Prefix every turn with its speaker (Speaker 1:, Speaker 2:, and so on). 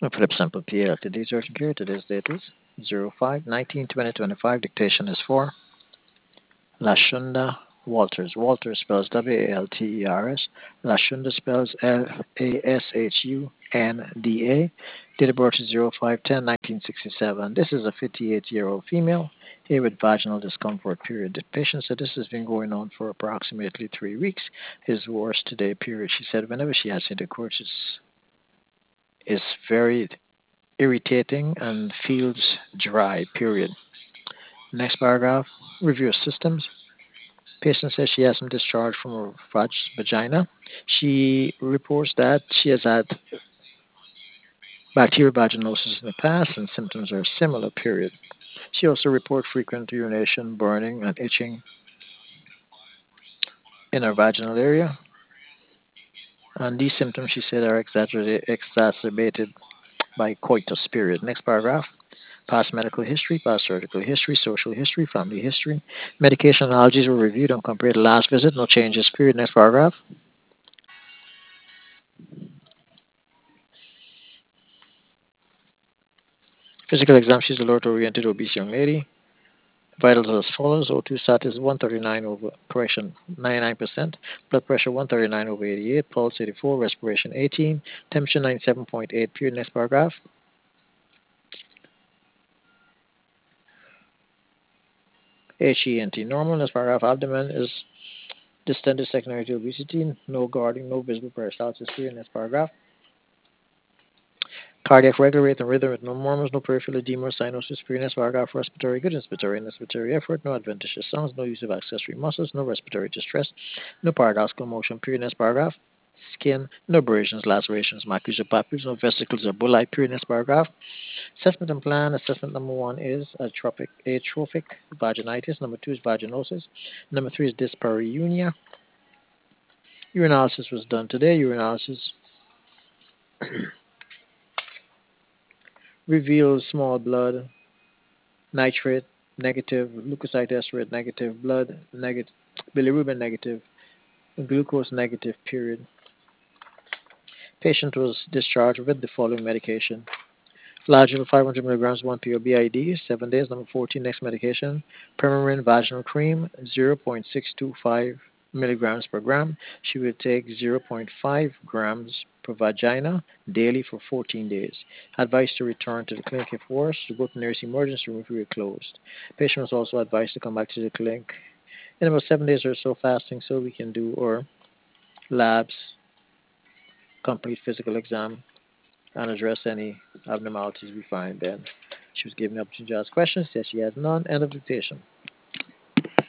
Speaker 1: Philip Sample PL. Today's urgent care. Today's date is 05/19/2025. Dictation is for Lashunda Walters. Walters spells Walters. Lashunda spells Lashunda. Date of birth is 05/10/1967. This is a 58-year-old female here with vaginal discomfort period. The patient said this has been going on for approximately 3 weeks. His worst today period. She said whenever she has intercourse, it's very irritating and feels dry, period. Next paragraph, review of systems. Patient says she has some discharge from her vagina. She reports that she has had bacterial vaginosis in the past and symptoms are similar, period. She also reports frequent urination, burning, and itching in her vaginal area. And these symptoms, she said, are exacerbated by coitus, period. Next paragraph. Past medical history, past surgical history, social history, family history. Medication allergies were reviewed and compared to last visit. No changes, period. Next paragraph. Physical exam, she's a alert-oriented obese young lady. Vitals are as follows. O2 status 139 over, correction, 99%. Blood pressure 139 over 88. Pulse 84. Respiration 18. Temperature 97.8. Period. Next paragraph. HENT normal. Next paragraph. Abdomen is distended secondary to obesity. No guarding. No visible peristalsis. Period. Next paragraph. Cardiac regular rate and rhythm with no murmurs, no peripheral edema or cyanosis, period. Paragraph. Respiratory good, inspiratory and expiratory effort, no adventitious sounds, no use of accessory muscles, no respiratory distress, no paradoxical motion, period. Paragraph. Skin, no abrasions, lacerations, macules or papules, no vesicles or bullae, period. Paragraph. Assessment and plan. Assessment number one is atrophic vaginitis. Number two is vaginosis. Number three is dyspareunia. Urinalysis was done today. Urinalysis reveals small blood, nitrate negative, leukocyte esterate negative, blood negative, bilirubin negative, glucose negative, period. Patient was discharged with the following medication. Flagyl 500 milligrams 1 PO BID, 7 days. Number 14, next medication. Permarin vaginal cream, 0.625 milligrams per gram. She will take 0.5 grams per vagina daily for 14 days. Advised to return to the clinic if worse, to go to nearest emergency room if we were closed. Patient was also advised to come back to the clinic in about 7 days or so fasting so we can do our labs, complete physical exam, and address any abnormalities we find. Then she was given the opportunity to ask questions. Says she has none. End of dictation.